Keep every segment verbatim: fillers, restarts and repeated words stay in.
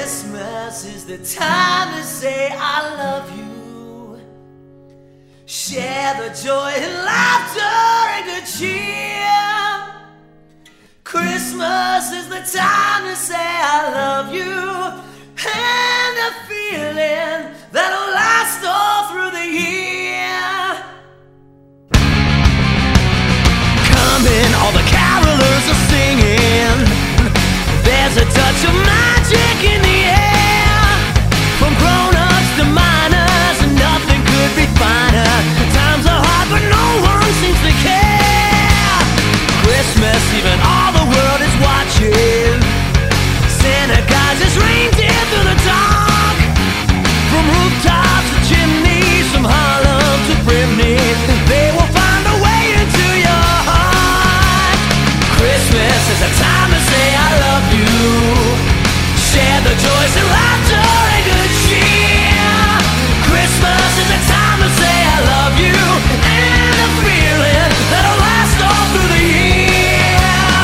Christmas is the time to say I love you. Share the joy and laughter and good cheer. Christmas is the time to say I love you, and a feeling that'll last all through the year. Coming, all the carolers are singing. There's a touch of magic in the air. From grown-ups to minors, nothing could be finer. Times are hard, but no one seems to care. Christmas, even all the world is watching. Santa guides his reindeer through the dark. From rooftops to chimneys, from Harlem to Brimney, they will find a way into your heart. Christmas is a time to say I love you. Share the joys and laughter and good cheer. Christmas is a time to say I love you, and a feeling that'll last all through the year.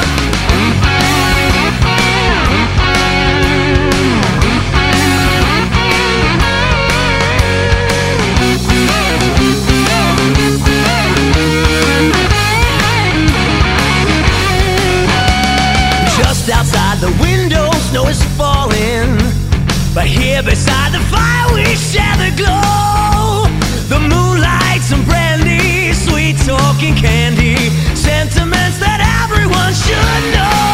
Just outside the window, snow is falling, but here beside the fire we share the glow. The moonlight, some brandy, sweet talking candy, sentiments that everyone should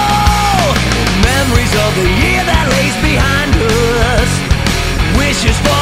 know. Memories of the year that lays behind us, wishes for